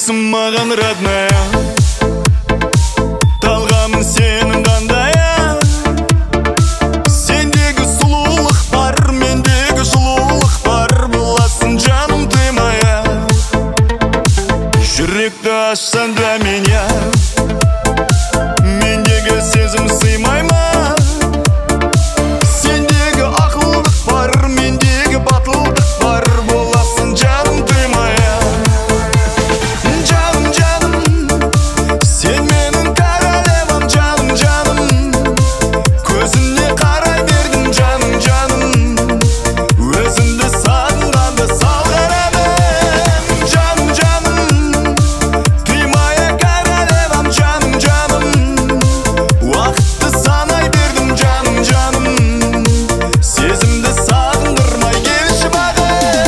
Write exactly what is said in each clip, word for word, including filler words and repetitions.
Дейсің маған родная, талғамын сенің қандая. Сендегі сұлулық бар, мендегі жылулық бар. Боласың жаным ты моя, жүректі ашсаң для меня. Мендегі сезім сыймай ма? Сендегі ақылдық бар, мендегі батылдық бар. Боласың жаным ты моя. Жаным, жаным, сен менің королевам. Жаным, жаным, көзіңе қарай бердім. Жаным, жаным, өзімді сағынғанда сал қарадым. Жаным, жаным, ты моя королевам. Жаным, жаным, уақытты санай бердім. Жаным, жаным, сезімді сағындырмай келші бағым.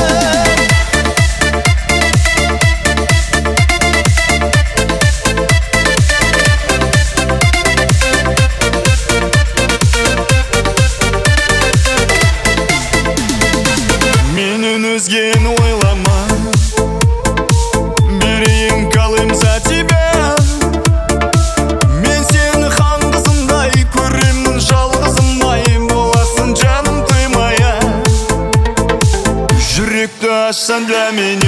Менен өзгені ойлама, берейін қалым за тебя. Мен сені хан қызындай көремін, жалғызымай. Боласың жаным ты моя, жүректі ашсаң для меня.